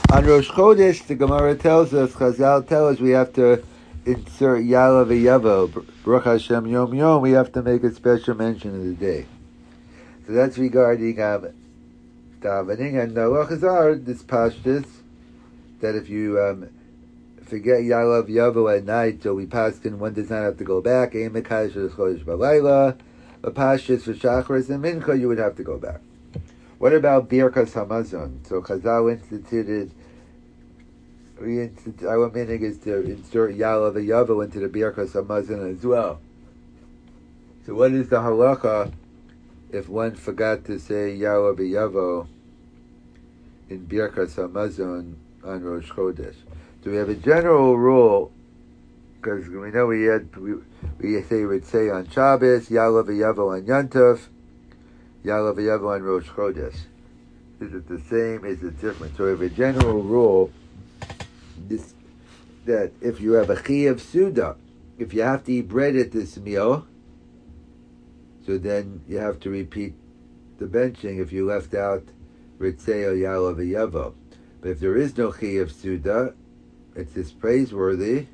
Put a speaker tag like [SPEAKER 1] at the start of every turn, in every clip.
[SPEAKER 1] On Rosh Chodesh, the Gemara tells us, Chazal tell us we have to insert Yala v'Yavo, Baruch Hashem Yom Yom, we have to make a special mention of the day. So that's regarding davening, and halachas are this pashtus, that if you forget Yala v'Yavo at night, so we paskin, one does not have to go back, Ein Mekadosh Rosh Chodesh B'Layla, but pashtus for Shacharis and Mincha, you would have to go back. What about Birkas Hamazon? So Chazal instituted, our meaning is to insert Yala v'Yavo into the Birkas Hamazon as well. So what is the halacha if one forgot to say Yala v'Yavo in Birkas Hamazon on Rosh Chodesh? So we have a general rule, because we know we say Ritzei on Shabbos, Yala v'Yavo on Yantov, Yala v'Yavo on Rosh Chodesh. Is it the same? Is it different? So we have a general rule that if you have a Chiyuv Suda, if you have to eat bread at this meal, so then you have to repeat the benching if you left out Ritzei or Yala v'Yavo. But if there is no Chiyuv Suda, it's just praiseworthy,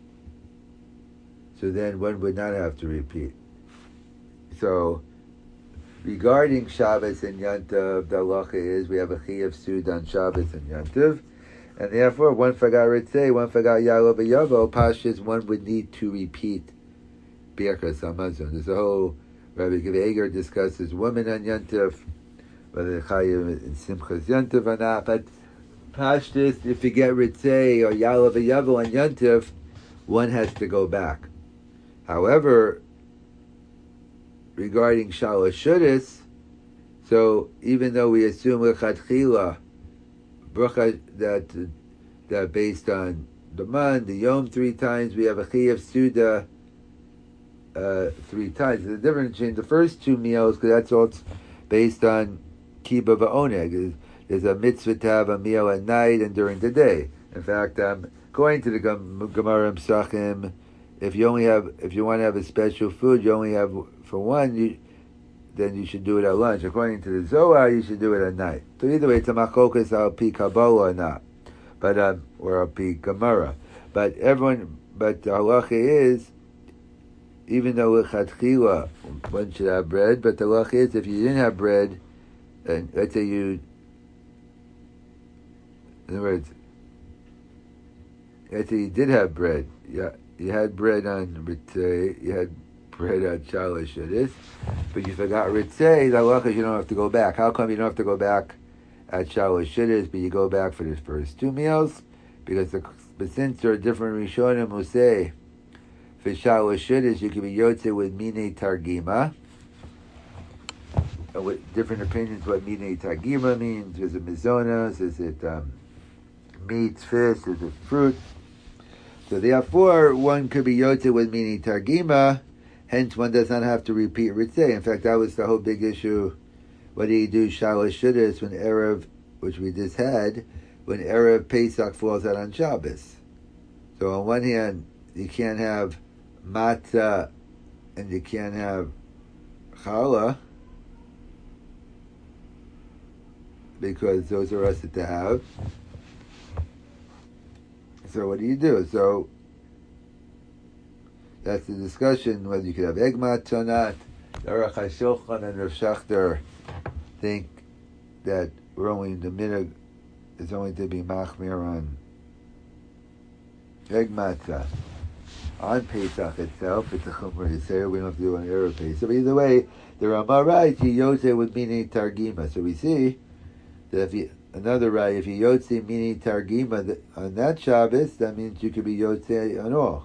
[SPEAKER 1] so then one would not have to repeat. So regarding Shabbos and Yantav, the halacha is we have a Chiyuv Suda on Shabbos and Yantav, and therefore one forgot Ritzei, one forgot Yala v'Yavo, pashas one would need to repeat Birkas Hamazon. There's a whole, Rabbi Akiva Eiger discusses women on Yantav, whether Chayiv in Simchas Yantav or not, but pashas, if you get Ritzei or Yala v'Yavo on Yantav, one has to go back. However, regarding Shalosh Shudas, so even though we assume L'chadchila that based on the Man, the Yom 3 times, we have a Chiyuv Suda 3 times. The difference between the first 2 meals, because that's all based on Kiba V'Oneg. There's a mitzvah to have a meal at night and during the day. In fact, according to the Gemara Psachim, if you want to have a special food, you only have for one, then you should do it at lunch. According to the Zohar, you should do it at night. So either way, it's a machokas al pi Kabbalah or not, but or al pi Gemara. But the halacha is, even though l'chadchila one should have bread, but the halacha is if you didn't have bread, and let's say in other words, let's say you did have bread, you had bread on Ritzei, you had bread on Shalosh Shudas, but you forgot Ritzei, the halacha is you don't have to go back. How come you don't have to go back at Shalosh Shudas, but you go back for the first 2 meals? But since there are different Rishonim who say, for Shalosh Shudas, you can be Yotze with Minei Targima, with different opinions what Minei Targima means. Is it Mizonos? Is it meats, fish? Is it fruit? So therefore, one could be Yotze with Minei Targima, hence one does not have to repeat Ritzei. In fact, that was the whole big issue. What do you do Shalosh Shudas when Erev, which we just had, when Erev Pesach falls out on Shabbos? So on one hand, you can't have matzah and you can't have challah, because those are us to have. So what do you do? So that's the discussion, whether you could have egg matzah or not. The Aruch HaShulchan and Rav Shachter think that we're only in the minhag is only to be machmir on egg matzah. On Pesach itself, it's a chumrah yisrael, we don't have to do an Erev Pesach. But either way, the Rama writes, he yotze with Minei Targima. So we see that another right, if you yotze Minei Targima on that Shabbos, that means you could be yotze on all.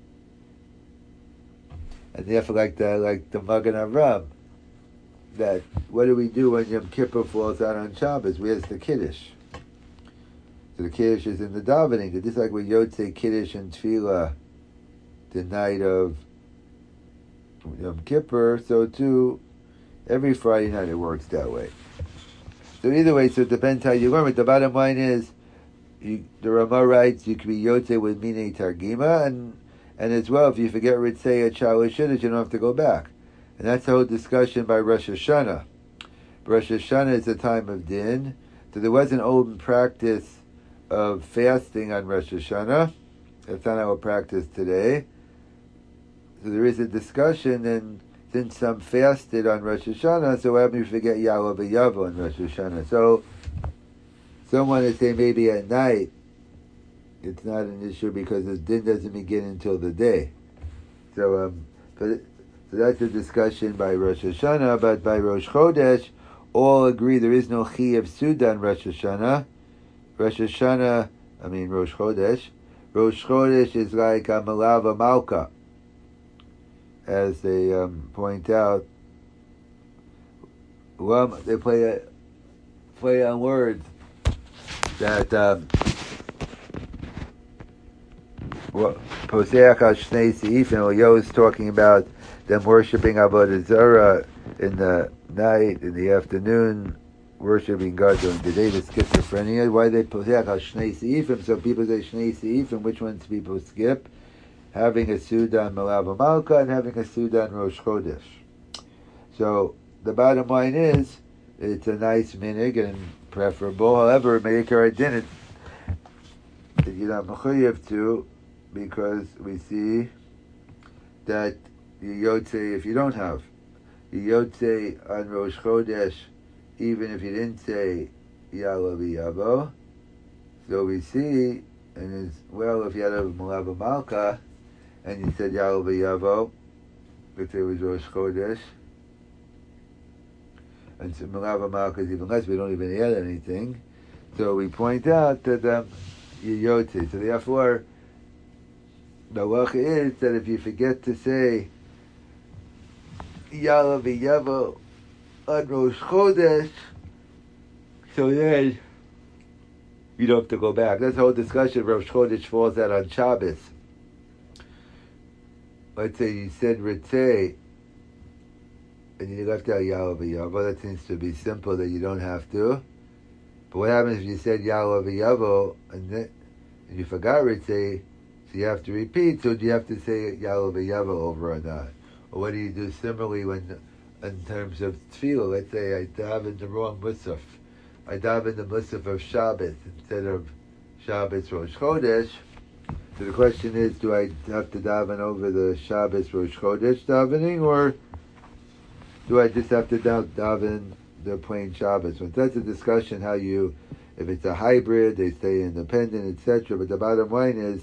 [SPEAKER 1] And therefore, like the Magen Avraham, that what do we do when Yom Kippur falls out on Shabbos? Where's the Kiddush? So the Kiddush is in the davening. Just like we yotze Kiddush and Tefillah the night of Yom Kippur, so too every Friday night it works that way. So either way, so it depends how you learn. But the bottom line is, the Rama writes, you can be Yotze with Minei Targima, and as well, if you forget Ritzei at Shalosh Shudas, you don't have to go back. And that's the whole discussion by Rosh Hashanah. Rosh Hashanah is the time of Din, so there was an old practice of fasting on Rosh Hashanah. That's not our practice today. So there is a discussion, and since some fasted on Rosh Hashanah, so why don't we forget Ya'aleh V'Yavo on Rosh Hashanah? So someone would say maybe at night it's not an issue because the din doesn't begin until the day. So that's a discussion by Rosh Hashanah, but by Rosh Chodesh, all agree there is no Chi of Suda on Rosh Hashanah. Rosh Chodesh. Rosh Chodesh is like a Malava Malka, as they point out. Well, they play on words that Poseach Shnei Seifim, Yo is talking about them worshiping Avodah Zarah in the night, in the afternoon, worshiping God during the day, the schizophrenia. Why they Poseach Shnei Seifim? So people say Shnei Seifim, which ones people skip? Having a Suda on Malava Malka and having a Suda on Rosh Chodesh. So the bottom line is, it's a nice minig and preferable. However, Meikar Adin, you're not mechuyev to, because we see that you yotze if you don't have. You yotze on Rosh Chodesh, even if you didn't say Ya'aleh V'Yavo. So we see, and as well, if you had a Malava Malka, and you said Ya'aleh V'Yavo, let's say it was Rosh Chodesh, and so Malava Malka is even less, we don't even add anything. So we point out that you yotze. So therefore, the halacha is that if you forget to say Ya'aleh V'Yavo on Rosh Chodesh, so then you don't have to go back. That's the whole discussion. Rosh Chodesh falls out on Shabbos. Let's say you said Ritzeh, and you left out Ya'aleh V'Yavo. That seems to be simple that you don't have to. But what happens if you said Ya'aleh V'Yavo and you forgot Ritzeh? So you have to repeat. So do you have to say Ya'aleh V'Yavo over or not? Or what do you do similarly when, in terms of tefillah? Let's say I daven the wrong musaf. I daven the musaf of Shabbos instead of Shabbos Rosh Chodesh. So the question is, do I have to daven over the Shabbos Rosh Chodesh davening, or do I just have to daven the plain Shabbos? So that's a discussion how you, if it's a hybrid, they stay independent, etc. But the bottom line is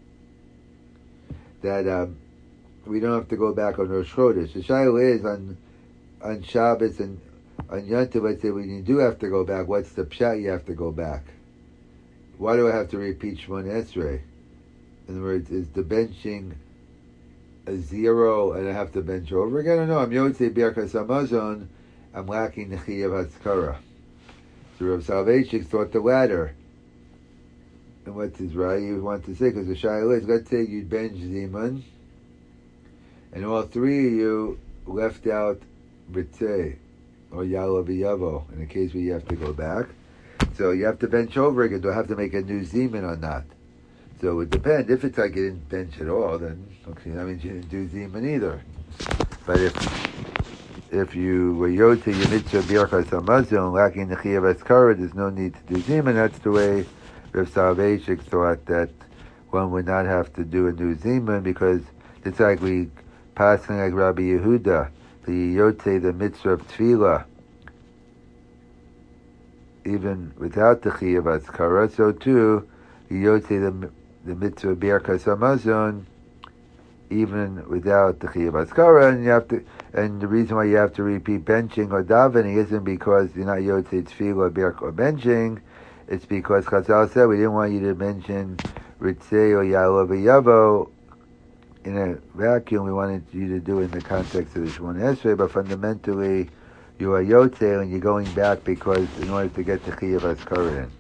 [SPEAKER 1] that we don't have to go back on Rosh Chodesh. The shaila is on Shabbos and on Yontiv, let's say when you do have to go back, what's the pshat you have to go back? Why do I have to repeat Shemona Esrei? In other words, is the benching a zero and I have to bench over again? Or no, I'm Yotzei Birkas Hamazon, I'm lacking the Chiyav Hatzkara. So Rav Soloveitchik thought the latter. And what's his right? You want to say, because the shaila is, let's say you bench Zimun, and all three of you left out Ritzeh or Ya'aleh V'Yavo, in the case where you have to go back. So you have to bench over again. Do I have to make a new Zimun or not? So it would depend. If it's like you didn't bench at all, then okay, that means you didn't do Zimun either. But if you were Yotze your mitzvah Birkas Hamazon, lacking the Chiyav Hatzkara, there's no need to do Zimun. That's the way Rav Soloveitchik thought, that one would not have to do a new Zimun, because it's like we passing like Rabbi Yehuda, the Yotze the mitzvah of Tefillah, even without the Chiyav Hatzkara. So too, Yotze the mitzvah Birkas Hamazon, even without the Chiyav Hatzkara, and you have to. And the reason why you have to repeat benching or davening isn't because you're not Yotze Tefillah or benching. It's because Chazal said we didn't want you to mention Ritzeh or Ya'aleh V'Yavo in a vacuum. We wanted you to do it in the context of the Shemona Esrei, but fundamentally you are Yotze and you're going back because in order to get the Chiyav Hatzkara in.